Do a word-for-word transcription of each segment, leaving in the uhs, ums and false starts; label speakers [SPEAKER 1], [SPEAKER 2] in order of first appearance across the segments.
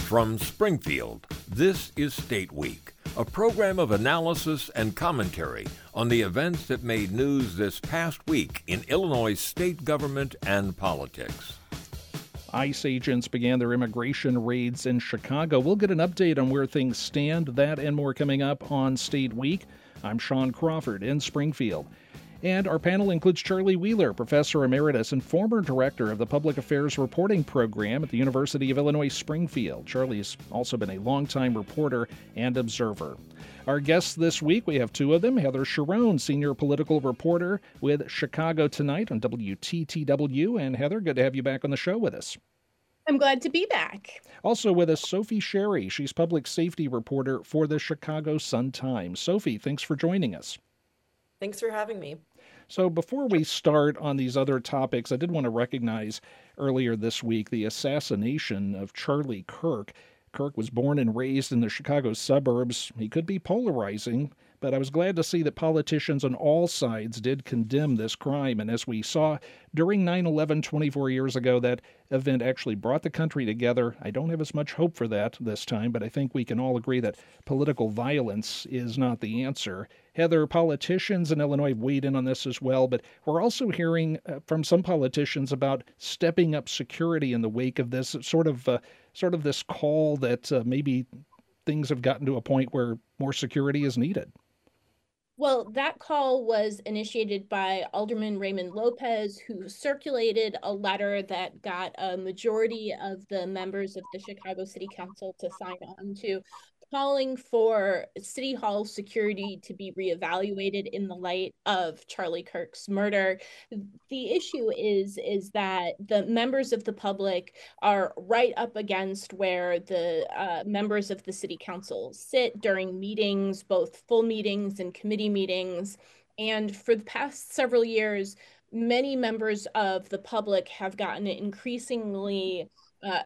[SPEAKER 1] From Springfield, this is State Week, a program of analysis and commentary on the events that made news this past week in Illinois state government and politics.
[SPEAKER 2] ICE agents began their immigration raids in Chicago. We'll get an update on where things stand, that and more coming up on State Week. I'm Sean Crawford in Springfield. And our panel includes Charlie Wheeler, Professor Emeritus and former Director of the Public Affairs Reporting Program at the University of Illinois Springfield. Charlie's also been a longtime reporter and observer. Our guests this week, we have two of them. Heather Cherone, Senior Political Reporter with Chicago Tonight on W T T W. And Heather, good to have you back on the show with us.
[SPEAKER 3] I'm glad to be back.
[SPEAKER 2] Also with us, Sophie Sherry. She's Public Safety Reporter for the Chicago Sun-Times. Sophie, thanks for joining us.
[SPEAKER 4] Thanks for having me.
[SPEAKER 2] So before we start on these other topics, I did want to recognize earlier this week the assassination of Charlie Kirk. Kirk was born and raised in the Chicago suburbs. He could be polarizing, but I was glad to see that politicians on all sides did condemn this crime. And as we saw during nine eleven twenty-four years ago, that event actually brought the country together. I don't have as much hope for that this time, but I think we can all agree that political violence is not the answer. Heather, politicians in Illinois have weighed in on this as well, but we're also hearing uh, from some politicians about stepping up security in the wake of this, sort of uh, sort of this call that uh, maybe things have gotten to a point where more security is needed.
[SPEAKER 3] Well, that call was initiated by Alderman Raymond Lopez, who circulated a letter that got a majority of the members of the Chicago City Council to sign on to, calling for City Hall security to be reevaluated in the light of Charlie Kirk's murder. The issue is, is that the members of the public are right up against where the uh, members of the City Council sit during meetings, both full meetings and committee meetings. And for the past several years, many members of the public have gotten increasingly Uh,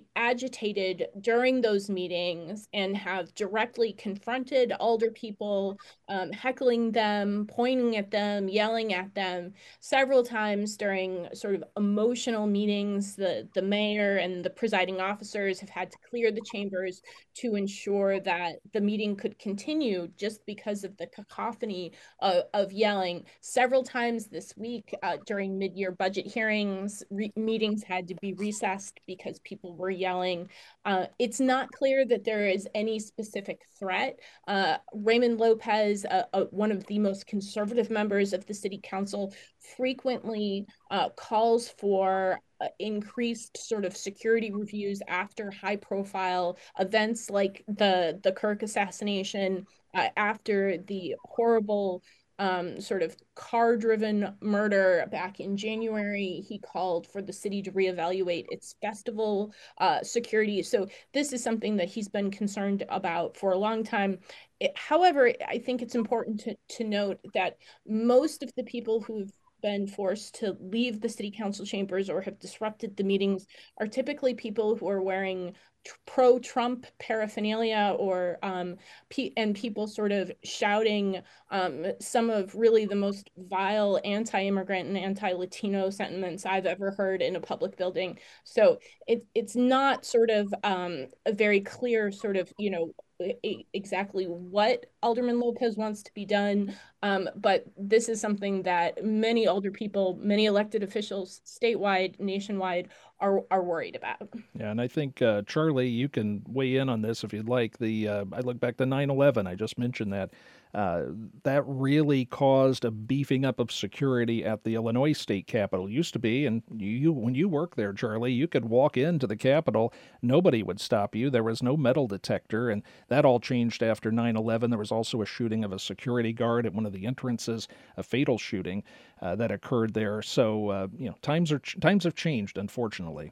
[SPEAKER 3] agitated during those meetings and have directly confronted alder people, um, heckling them, pointing at them, yelling at them. Several times during sort of emotional meetings, the, the mayor and the presiding officers have had to clear the chambers to ensure that the meeting could continue just because of the cacophony of, of yelling. Several times this week uh, during mid-year budget hearings, re- meetings had to be recessed because people were yelling. Uh, it's not clear that there is any specific threat. Uh, Raymond Lopez, uh, uh, one of the most conservative members of the city council, frequently uh, calls for uh, increased sort of security reviews after high profile events like the, the Kirk assassination, uh, after the horrible Um, sort of car-driven murder back in January. He called for the city to reevaluate its festival uh, security. So this is something that he's been concerned about for a long time. It, however, I think it's important to, to note that most of the people who've been forced to leave the city council chambers or have disrupted the meetings are typically people who are wearing pro-Trump paraphernalia or um, pe- and people sort of shouting um, some of really the most vile anti-immigrant and anti-Latino sentiments I've ever heard in a public building. So it, it's not sort of um, a very clear sort of, you know, exactly what Alderman Lopez wants to be done. Um, but this is something that many older people, many elected officials statewide, nationwide are are worried about.
[SPEAKER 2] Yeah, and I think, uh, Charlie, you can weigh in on this if you'd like. The uh, I look back to nine eleven, I just mentioned that. Uh, that really caused a beefing up of security at the Illinois state capitol. Used to be, and you, you when you worked there, Charlie, you could walk into the Capitol, nobody would stop you. There was no metal detector, and that all changed after nine eleven. There was also a shooting of a security guard at one of the entrances, a fatal shooting uh, that occurred there. So, uh, you know, times are times have changed, unfortunately.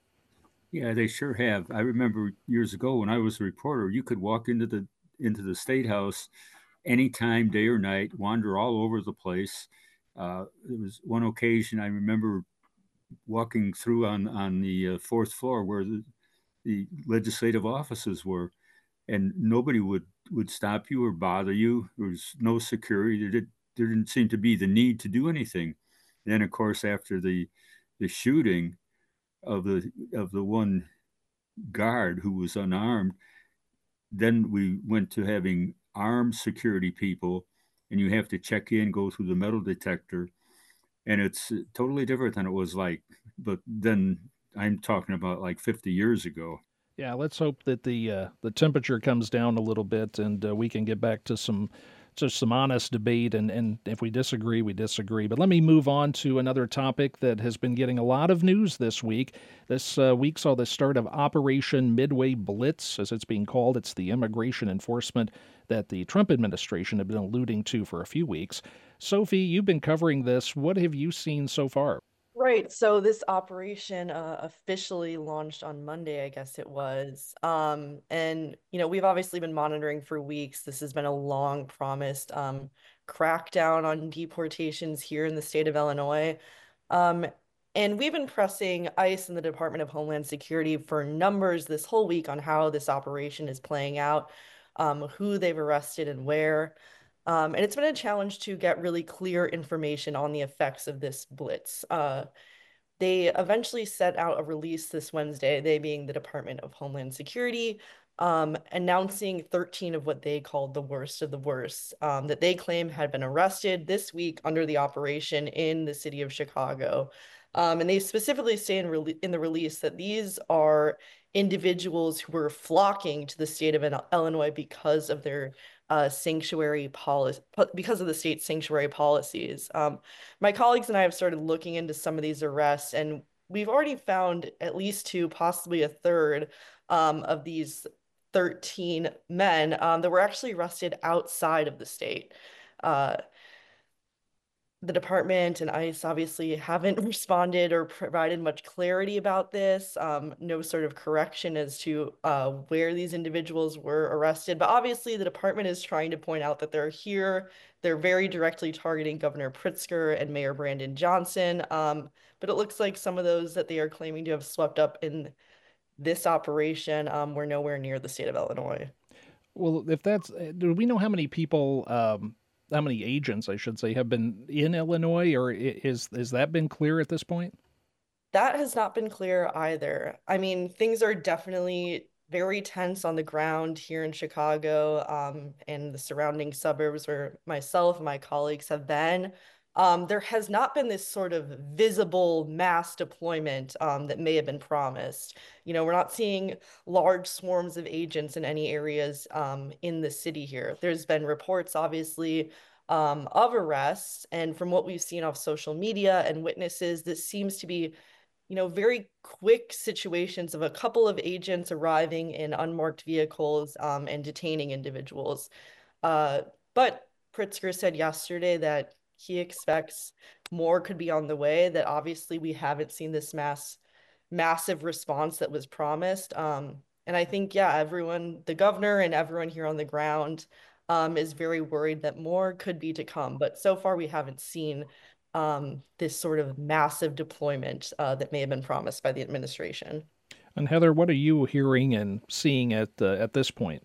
[SPEAKER 5] Yeah, they sure have. I remember years ago when I was a reporter, you could walk into the into the State House anytime, day or night, wander all over the place. Uh, there was one occasion I remember walking through on, on the uh, fourth floor where the, the legislative offices were, and nobody would, would stop you or bother you. There was no security. There, did, there didn't seem to be the need to do anything. And then, of course, after the the shooting of the of the one guard who was unarmed. Then we went to having armed security people, and you have to check in, go through the metal detector, and it's totally different than it was like. But then I'm talking about like fifty years ago.
[SPEAKER 2] Yeah, let's hope that the uh, the temperature comes down a little bit and uh, we can get back to some to some honest debate. And, and if we disagree, we disagree. But let me move on to another topic that has been getting a lot of news this week. This uh, week saw the start of Operation Midway Blitz, as it's being called. It's the immigration enforcement that the Trump administration had been alluding to for a few weeks. Sophie, you've been covering this. What have you seen so far?
[SPEAKER 4] Right. So this operation uh, officially launched on Monday, I guess it was. Um, and, you know, we've obviously been monitoring for weeks. This has been a long promised um, crackdown on deportations here in the state of Illinois. Um, and we've been pressing ICE and the Department of Homeland Security for numbers this whole week on how this operation is playing out, um, who they've arrested and where. Um, and it's been a challenge to get really clear information on the effects of this blitz. Uh, they eventually set out a release this Wednesday, they being the Department of Homeland Security, um, announcing thirteen of what they called the worst of the worst um, that they claim had been arrested this week under the operation in the city of Chicago. Um, and they specifically say in, re- in the release that these are individuals who were flocking to the state of Illinois because of their uh, sanctuary policy, because of the state's sanctuary policies. Um, my colleagues and I have started looking into some of these arrests, and we've already found at least two, possibly a third, um, of these thirteen men um, that were actually arrested outside of the state. Uh, the department and ICE obviously haven't responded or provided much clarity about this. Um, no sort of correction as to uh, where these individuals were arrested. But obviously, the department is trying to point out that they're here. They're very directly targeting Governor Pritzker and Mayor Brandon Johnson. Um, but it looks like some of those that they are claiming to have swept up in this operation um, were nowhere near the state of Illinois.
[SPEAKER 2] Well, if that's, uh, do we know how many people, um, how many agents, I should say, have been in Illinois, or is is that been clear at this point?
[SPEAKER 4] That has not been clear either. I mean, things are definitely very tense on the ground here in Chicago, um, and the surrounding suburbs where myself and my colleagues have been. Um, there has not been this sort of visible mass deployment um, that may have been promised. You know, we're not seeing large swarms of agents in any areas um, in the city here. There's been reports, obviously, um, of arrests, and from what we've seen off social media and witnesses, this seems to be, you know, very quick situations of a couple of agents arriving in unmarked vehicles um, and detaining individuals. Uh, but Pritzker said yesterday that he expects more could be on the way, that obviously we haven't seen this mass, massive response that was promised. Um, and I think, yeah, everyone, the governor and everyone here on the ground um, is very worried that more could be to come. But so far, we haven't seen um, this sort of massive deployment uh, that may have been promised by the administration.
[SPEAKER 2] And Heather, what are you hearing and seeing at uh, at this point?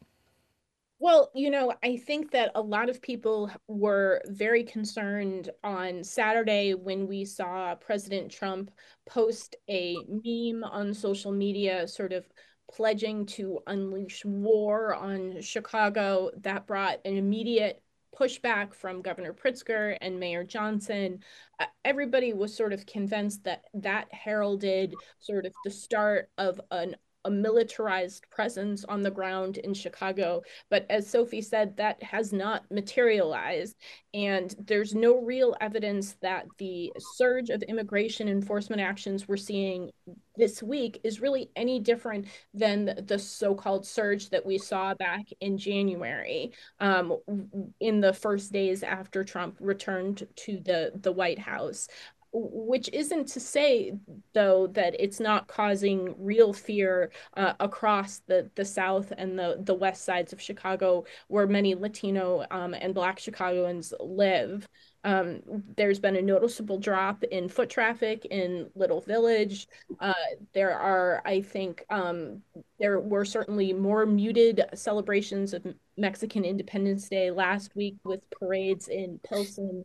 [SPEAKER 3] Well, you know, I think that a lot of people were very concerned on Saturday when we saw President Trump post a meme on social media, sort of pledging to unleash war on Chicago. That brought an immediate pushback from Governor Pritzker and Mayor Johnson. Uh, everybody was sort of convinced that that heralded sort of the start of an a militarized presence on the ground in Chicago. But as Sophie said, that has not materialized. And there's no real evidence that the surge of immigration enforcement actions we're seeing this week is really any different than the so-called surge that we saw back in January, um, in the first days after Trump returned to the, the White House. Which isn't to say, though, that it's not causing real fear uh, across the, the South and the, the West sides of Chicago, where many Latino um, and Black Chicagoans live. Um, there's been a noticeable drop in foot traffic in Little Village. Uh, there are, I think, um, there were certainly more muted celebrations of Mexican Independence Day last week with parades in Pilsen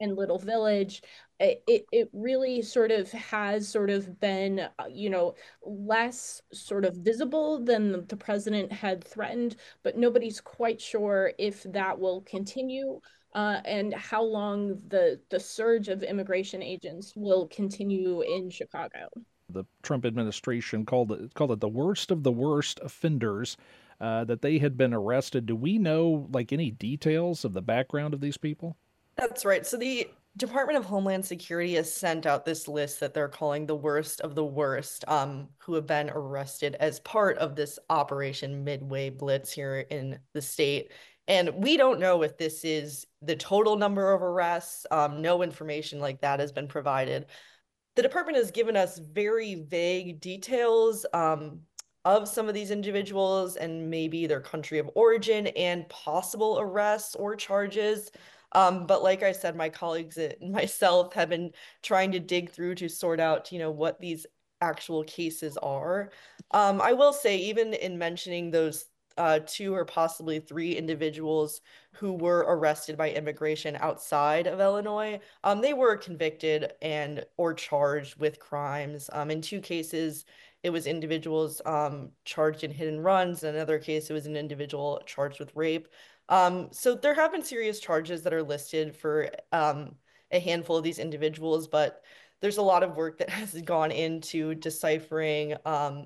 [SPEAKER 3] and Little Village. It, it, it really sort of has sort of been, uh, you know, less sort of visible than the president had threatened, but nobody's quite sure if that will continue. Uh, and how long the the surge of immigration agents will continue in Chicago.
[SPEAKER 2] The Trump administration called it called it the worst of the worst offenders, uh, that they had been arrested. Do we know like any details of the background of these people?
[SPEAKER 4] That's right. So the Department of Homeland Security has sent out this list that they're calling the worst of the worst, um, who have been arrested as part of this Operation Midway Blitz here in the state. And we don't know if this is the total number of arrests. Um, no information like that has been provided. The department has given us very vague details um, of some of these individuals and maybe their country of origin and possible arrests or charges. Um, but like I said, my colleagues and myself have been trying to dig through to sort out, you know, what these actual cases are. Um, I will say, even in mentioning those uh, two or possibly three individuals who were arrested by immigration outside of Illinois, um, they were convicted and or charged with crimes. Um, in two cases, it was individuals um, charged in hit and runs. In another case, it was an individual charged with rape. Um, so there have been serious charges that are listed for um, a handful of these individuals, but there's a lot of work that has gone into deciphering, um,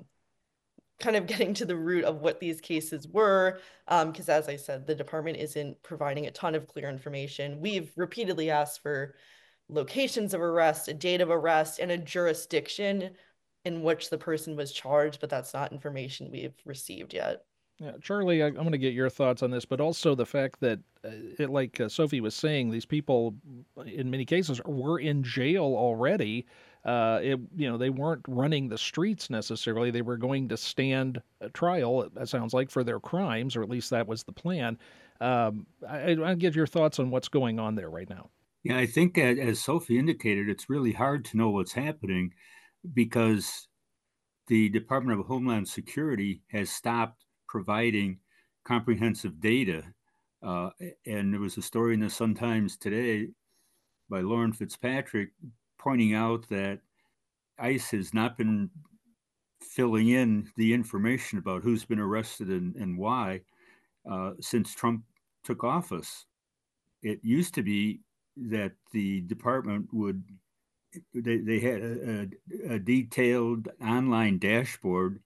[SPEAKER 4] kind of getting to the root of what these cases were, because um, as I said, the department isn't providing a ton of clear information. We've repeatedly asked for locations of arrest, a date of arrest, and a jurisdiction in which the person was charged, but that's not information we've received yet.
[SPEAKER 2] Yeah, Charlie, I, I'm going to get your thoughts on this, but also the fact that, uh, it, like uh, Sophie was saying, these people, in many cases, were in jail already. Uh, it, you know, they weren't running the streets necessarily. They were going to stand a trial, it sounds like, for their crimes, or at least that was the plan. Um, I, I get your thoughts on what's going on there right now.
[SPEAKER 5] Yeah, I think, as Sophie indicated, it's really hard to know what's happening because the Department of Homeland Security has stopped providing comprehensive data. Uh, and there was a story in the Sun-Times today by Lauren Fitzpatrick pointing out that ICE has not been filling in the information about who's been arrested and, and why uh, since Trump took office. It used to be that the department would, they, they had a, a detailed online dashboard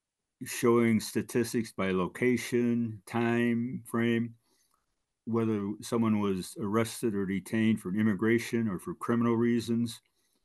[SPEAKER 5] showing statistics by location, time frame, whether someone was arrested or detained for immigration or for criminal reasons.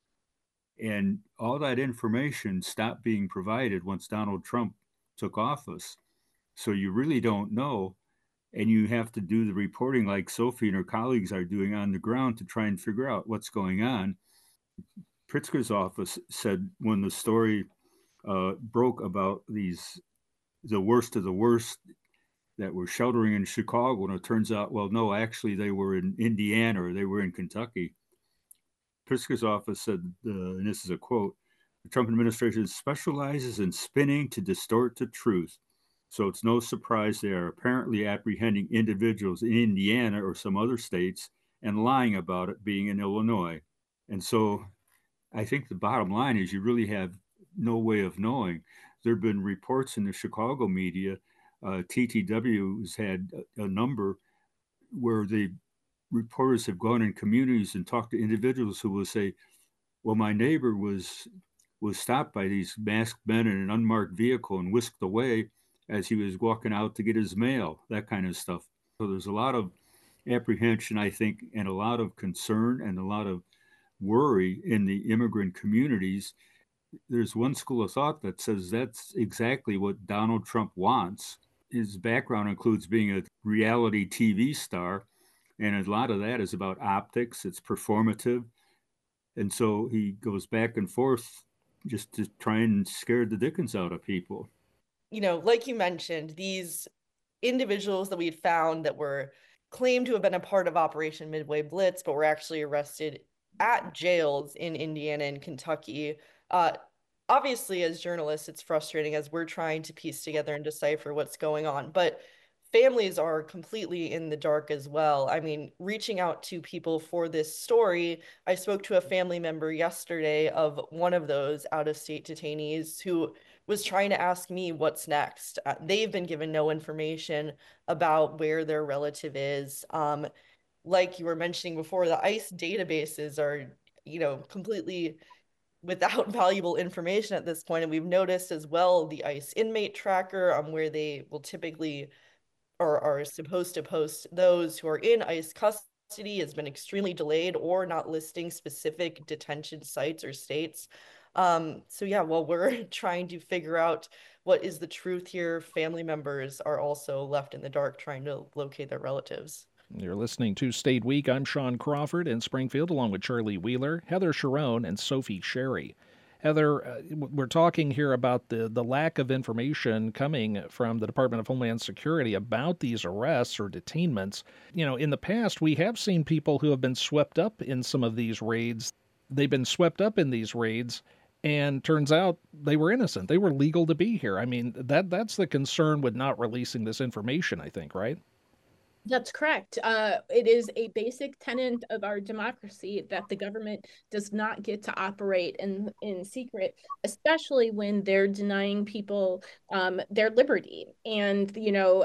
[SPEAKER 5] And all that information stopped being provided once Donald Trump took office. So you really don't know. And you have to do the reporting like Sophie and her colleagues are doing on the ground to try and figure out what's going on. Pritzker's office said when the story uh, broke about these, the worst of the worst that were sheltering in Chicago, and it turns out, well, no, actually they were in Indiana or they were in Kentucky. Pritzker's office said, uh, and this is a quote, the Trump administration specializes in spinning to distort the truth. So it's no surprise they are apparently apprehending individuals in Indiana or some other states and lying about it being in Illinois. And so I think the bottom line is you really have no way of knowing. There have been reports in the Chicago media. Uh, T T W has had a, a number where the reporters have gone in communities and talked to individuals who will say, well, my neighbor was was stopped by these masked men in an unmarked vehicle and whisked away as he was walking out to get his mail, that kind of stuff. So there's a lot of apprehension, I think, and a lot of concern and a lot of worry in the immigrant communities. There's one school of thought that says that's exactly what Donald Trump wants. His background includes being a reality T V star, and a lot of that is about optics. It's performative. And so he goes back and forth just to try and scare the dickens out of people.
[SPEAKER 4] You know, like you mentioned, these individuals that we had found that were claimed to have been a part of Operation Midway Blitz, but were actually arrested at jails in Indiana and Kentucky. Uh, obviously, as journalists, it's frustrating as we're trying to piece together and decipher what's going on. But families are completely in the dark as well. I mean, reaching out to people for this story, I spoke to a family member yesterday of one of those out-of-state detainees who was trying to ask me what's next. Uh, they've been given no information about where their relative is. Um, like you were mentioning before, the ICE databases are, you know, completely without valuable information at this point. And we've noticed as well the ICE inmate tracker, um, where they will typically or are supposed to post those who are in ICE custody has been extremely delayed or not listing specific detention sites or states. Um, so yeah, while we're trying to figure out what is the truth here, family members are also left in the dark trying to locate their relatives.
[SPEAKER 2] You're listening to State Week. I'm Sean Crawford in Springfield, along with Charlie Wheeler, Heather Cherone, and Sophie Sherry. Heather, uh, we're talking here about the, the lack of information coming from the Department of Homeland Security about these arrests or detainments. You know, in the past, we have seen people who have been swept up in some of these raids. They've been swept up in these raids, and turns out they were innocent. They were legal to be here. I mean, that that's the concern with not releasing this information, I think, right?
[SPEAKER 3] That's correct. Uh, it is a basic tenet of our democracy that the government does not get to operate in in secret, especially when they're denying people um, their liberty. And you know,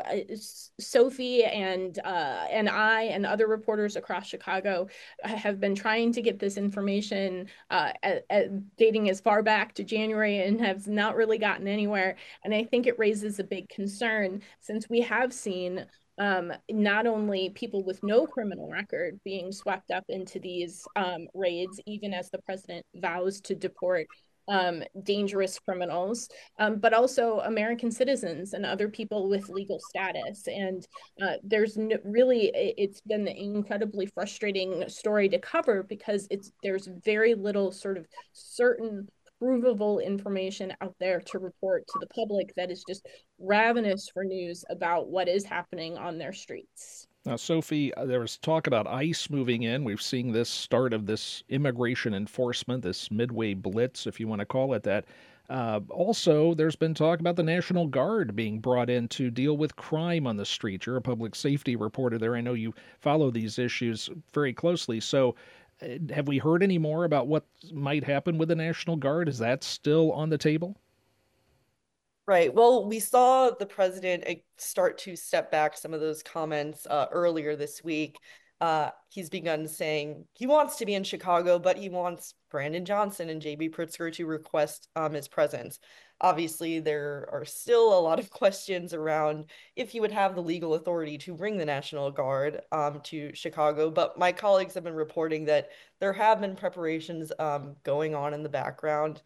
[SPEAKER 3] Sophie and uh, and I and other reporters across Chicago have been trying to get this information uh, at, at dating as far back to January and have not really gotten anywhere. And I think it raises a big concern since we have seen Um, not only people with no criminal record being swept up into these um, raids, even as the president vows to deport um, dangerous criminals, um, but also American citizens and other people with legal status. And uh, there's no, really, it's been an incredibly frustrating story to cover because it's there's very little sort of certain provable information out there to report to the public that is just ravenous for news about what is happening on their streets.
[SPEAKER 2] Now, Sophie, there was talk about ICE moving in. We've seen this start of this immigration enforcement, this midway blitz, if you want to call it that. Uh, also, there's been talk about the National Guard being brought in to deal with crime on the street. You're a public safety reporter there. I know you follow these issues very closely. So have we heard any more about what might happen with the National Guard? Is that still on the table?
[SPEAKER 4] Right. Well, we saw the president start to step back some of those comments uh, earlier this week. Uh, he's begun saying he wants to be in Chicago, but he wants Brandon Johnson and J B Pritzker to request um, his presence. Obviously, there are still a lot of questions around if he would have the legal authority to bring the National Guard um, to Chicago. But my colleagues have been reporting that there have been preparations um, going on in the background.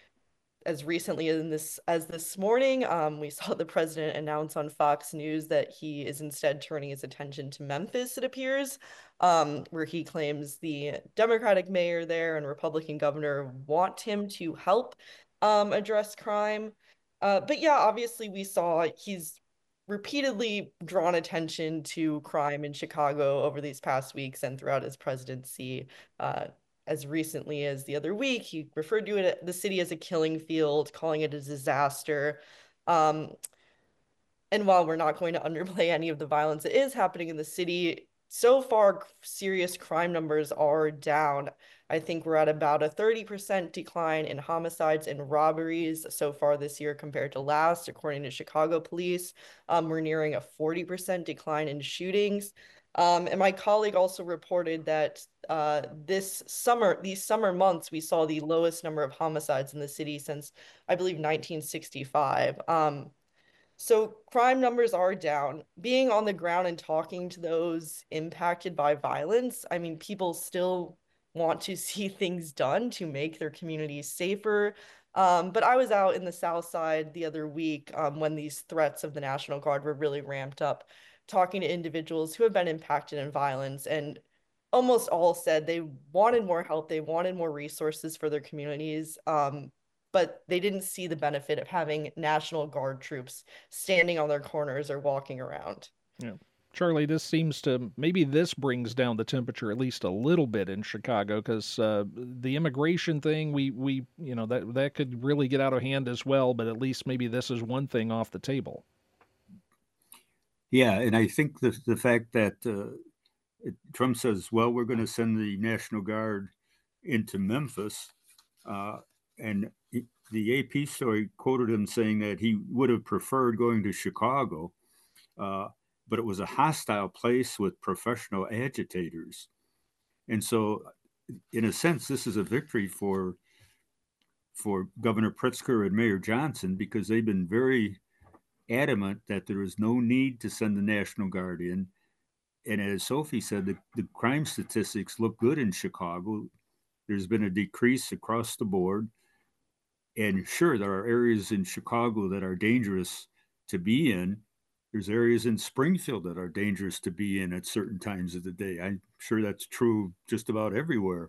[SPEAKER 4] As recently as this as this morning, um, we saw the president announce on Fox News that he is instead turning his attention to Memphis, it appears, um, where he claims the Democratic mayor there and Republican governor want him to help um, address crime. Uh, but yeah, obviously we saw he's repeatedly drawn attention to crime in Chicago over these past weeks and throughout his presidency. Uh, as recently as the other week, he referred to it, the city as a killing field, calling it a disaster. Um, and while we're not going to underplay any of the violence that is happening in the city, so far, serious crime numbers are down. I think we're at about a thirty percent decline in homicides and robberies so far this year compared to last, according to Chicago police. Um, we're nearing a forty percent decline in shootings. Um, and my colleague also reported that uh, this summer, these summer months, we saw the lowest number of homicides in the city since, I believe, nineteen sixty-five. Um, so crime numbers are down. Being on the ground and talking to those impacted by violence, I mean, people still want to see things done to make their communities safer. Um, but I was out in the South Side the other week um, when these threats of the National Guard were really ramped up, talking to individuals who have been impacted in violence, and almost all said they wanted more help, they wanted more resources for their communities, um, but they didn't see the benefit of having National Guard troops standing on their corners or walking around.
[SPEAKER 2] Yeah. Charlie, this seems to, maybe this brings down the temperature at least a little bit in Chicago, because uh, the immigration thing, we, we, you know, that, that could really get out of hand as well, but at least maybe this is one thing off the table.
[SPEAKER 5] Yeah, and I think the the fact that uh, it, Trump says, "Well, we're going to send the National Guard into Memphis," uh, and he, the A P story quoted him saying that he would have preferred going to Chicago, uh, but it was a hostile place with professional agitators, and so, in a sense, this is a victory for for Governor Pritzker and Mayor Johnson because they've been very adamant that there is no need to send the National Guard in. And as Sophie said, the, the crime statistics look good in Chicago. There's been a decrease across the board. And sure, there are areas in Chicago that are dangerous to be in. There's areas in Springfield that are dangerous to be in at certain times of the day. I'm sure that's true just about everywhere.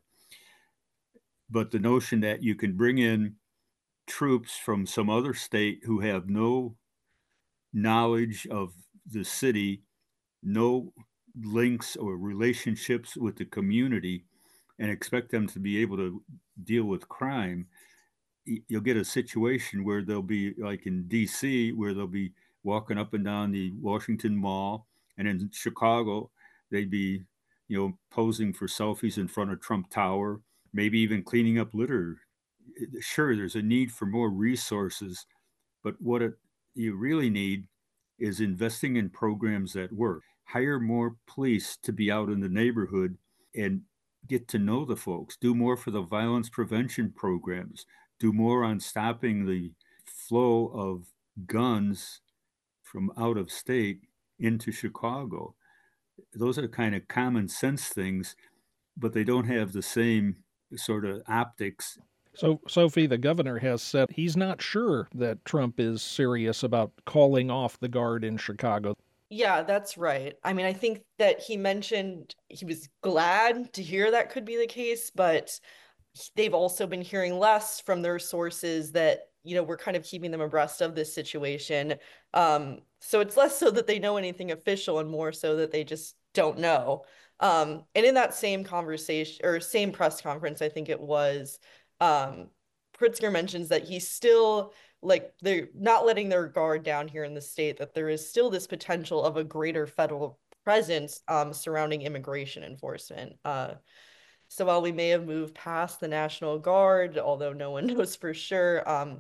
[SPEAKER 5] But the notion that you can bring in troops from some other state who have no knowledge of the city, no links or relationships with the community, and expect them to be able to deal with crime, you'll get a situation where they'll be like in D C, where they'll be walking up and down the Washington Mall, and in Chicago, they'd be, you know, posing for selfies in front of Trump Tower, maybe even cleaning up litter. Sure, there's a need for more resources, but what it, you really need is investing in programs that work. Hire more police to be out in the neighborhood and get to know the folks. Do more for the violence prevention programs. Do more on stopping the flow of guns from out of state into Chicago. Those are kind of common sense things, but they don't have the same sort of optics.
[SPEAKER 2] So, Sophie, the governor has said he's not sure that Trump is serious about calling off the Guard in Chicago.
[SPEAKER 4] Yeah, that's right. I mean, I think that he mentioned he was glad to hear that could be the case, but they've also been hearing less from their sources that, you know, we're kind of keeping them abreast of this situation. Um, so it's less so that they know anything official and more so that they just don't know. Um, and in that same conversation or same press conference, I think it was, um, Pritzker mentions that he's still like they're not letting their guard down here in the state, that there is still this potential of a greater federal presence um, surrounding immigration enforcement. Uh, so while we may have moved past the National Guard, although no one knows for sure, um,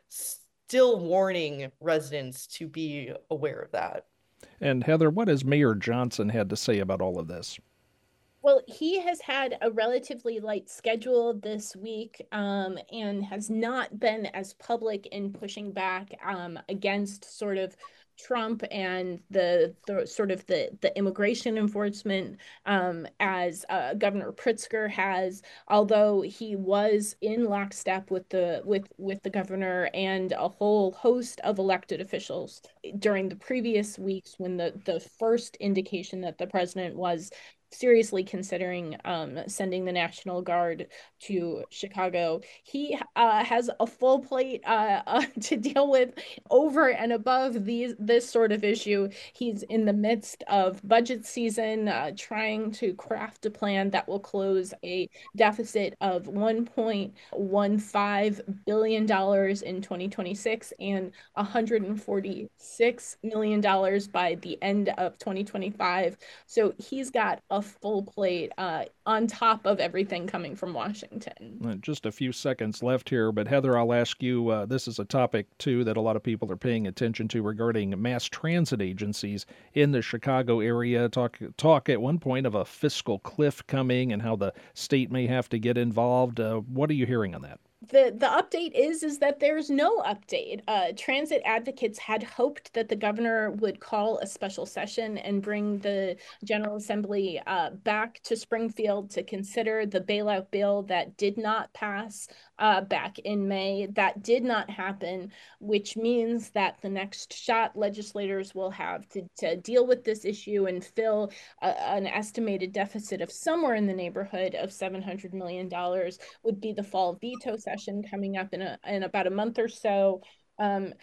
[SPEAKER 4] still warning residents to be aware of that.
[SPEAKER 2] And Heather, what has Mayor Johnson had to say about all of this?
[SPEAKER 3] Well, he has had a relatively light schedule this week um, and has not been as public in pushing back um, against sort of Trump and the, the sort of the, the immigration enforcement um, as uh, Governor Pritzker has, although he was in lockstep with the with with the governor and a whole host of elected officials during the previous weeks when the, the first indication that the president was seriously considering um, sending the National Guard to Chicago. He uh, has a full plate uh, uh, to deal with over and above these this sort of issue. He's in the midst of budget season, uh, trying to craft a plan that will close a deficit of one point one five billion dollars in twenty twenty-six and one hundred forty-six million dollars by the end of twenty twenty-five. So he's got a full plate uh, on top of everything coming from Washington.
[SPEAKER 2] Just a few seconds left here, but Heather, I'll ask you, uh, this is a topic, too, that a lot of people are paying attention to regarding mass transit agencies in the Chicago area. Talk, talk at one point of a fiscal cliff coming and how the state may have to get involved. Uh, what are you hearing on that?
[SPEAKER 3] The the update is is that there's no update. Uh, transit advocates had hoped that the governor would call a special session and bring the General Assembly uh, back to Springfield to consider the bailout bill that did not pass uh, back in May. That did not happen, which means that the next shot legislators will have to, to deal with this issue and fill a, an estimated deficit of somewhere in the neighborhood of seven hundred million dollars would be the fall veto session coming up in a in about a month or so. Um,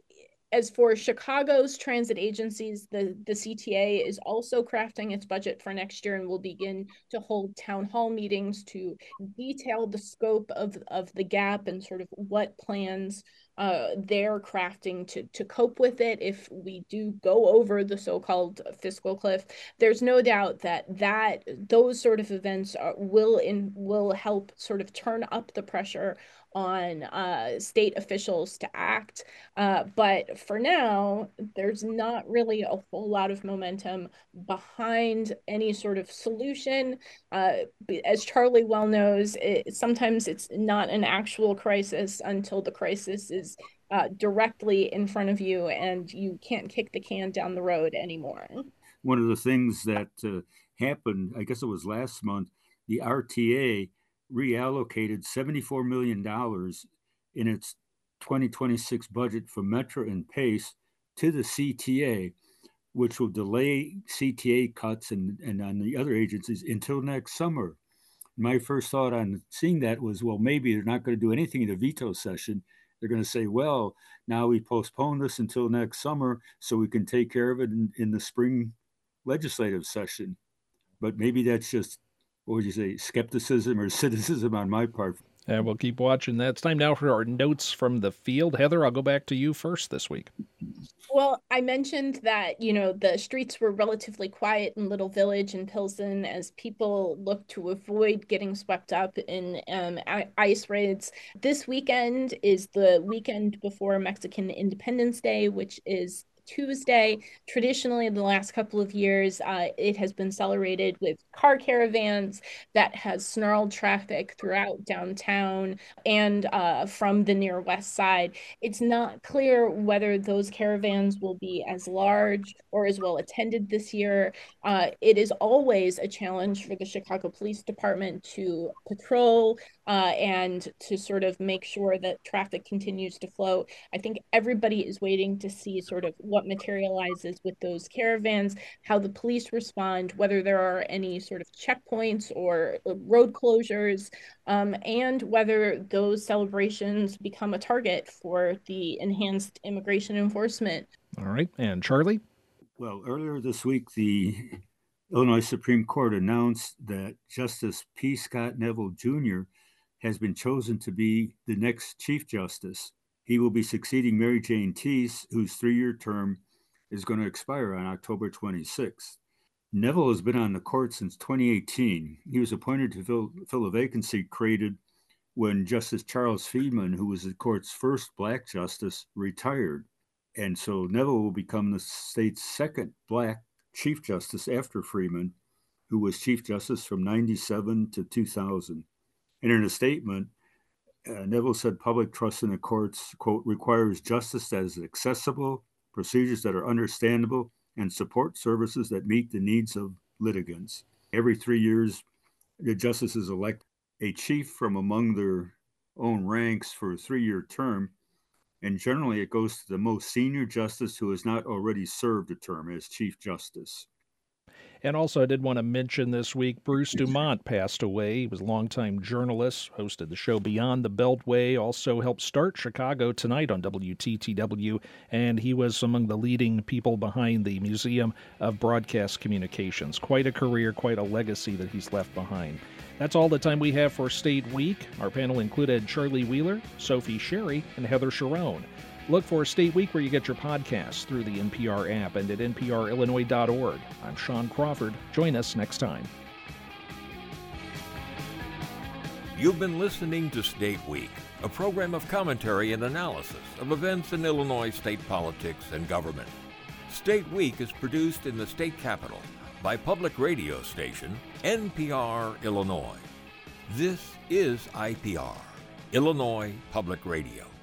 [SPEAKER 3] as for Chicago's transit agencies, the, the C T A is also crafting its budget for next year and will begin to hold town hall meetings to detail the scope of, of the gap and sort of what plans uh, they're crafting to to cope with it if we do go over the so-called fiscal cliff. There's no doubt that that those sort of events are, will in will help sort of turn up the pressure on uh, state officials to act. Uh, but for now, there's not really a whole lot of momentum behind any sort of solution. Uh, as Charlie well knows, it, sometimes it's not an actual crisis until the crisis is uh, directly in front of you and you can't kick the can down the road anymore.
[SPEAKER 5] One of the things that uh, happened, I guess it was last month, the R T A reallocated seventy-four million dollars in its twenty twenty-six budget for Metro and PACE to the C T A, which will delay C T A cuts and, and on the other agencies until next summer. My first thought on seeing that was, well, maybe they're not going to do anything in the veto session. They're going to say, well, now we postpone this until next summer so we can take care of it in, in the spring legislative session. But maybe that's just, what would you say, skepticism or cynicism on my part.
[SPEAKER 2] And we'll keep watching that. It's time now for our notes from the field. Heather, I'll go back to you first this week.
[SPEAKER 3] Well, I mentioned that, you know, the streets were relatively quiet in Little Village and Pilsen as people look to avoid getting swept up in um, ICE raids. This weekend is the weekend before Mexican Independence Day, which is Tuesday. Traditionally, in the last couple of years, uh, it has been celebrated with car caravans that has snarled traffic throughout downtown and uh, from the near west side. It's not clear whether those caravans will be as large or as well attended this year. Uh, it is always a challenge for the Chicago Police Department to patrol uh, and to sort of make sure that traffic continues to flow. I think everybody is waiting to see sort of what materializes with those caravans, how the police respond, whether there are any sort of checkpoints or road closures, um, and whether those celebrations become a target for the enhanced immigration enforcement.
[SPEAKER 2] All right. And Charlie?
[SPEAKER 5] Well, earlier this week, the Illinois Supreme Court announced that Justice P. Scott Neville Junior has been chosen to be the next Chief Justice. He will be succeeding Mary Jane Teese, whose three-year term is going to expire on October twenty-sixth. Neville has been on the court since twenty eighteen. He was appointed to fill, fill a vacancy created when Justice Charles Friedman, who was the court's first Black justice, retired. And so Neville will become the state's second Black Chief Justice after Friedman, who was Chief Justice from ninety-seven to two thousand. And in a statement, Uh, Neville said public trust in the courts, quote, requires justice that is accessible, procedures that are understandable, and support services that meet the needs of litigants. Every three years, the justices elect a chief from among their own ranks for a three-year term, and generally it goes to the most senior justice who has not already served a term as Chief Justice.
[SPEAKER 2] And also, I did want to mention this week, Bruce Dumont passed away. He was a longtime journalist, hosted the show Beyond the Beltway, also helped start Chicago Tonight on W T T W, and he was among the leading people behind the Museum of Broadcast Communications. Quite a career, quite a legacy that he's left behind. That's all the time we have for State Week. Our panel included Charlie Wheeler, Sophie Sherry, and Heather Cherone. Look for State Week where you get your podcasts through the N P R app and at N P R Illinois dot org. I'm Sean Crawford. Join us next time.
[SPEAKER 1] You've been listening to State Week, a program of commentary and analysis of events in Illinois state politics and government. State Week is produced in the state capital by public radio station N P R Illinois. This is I P R, Illinois Public Radio.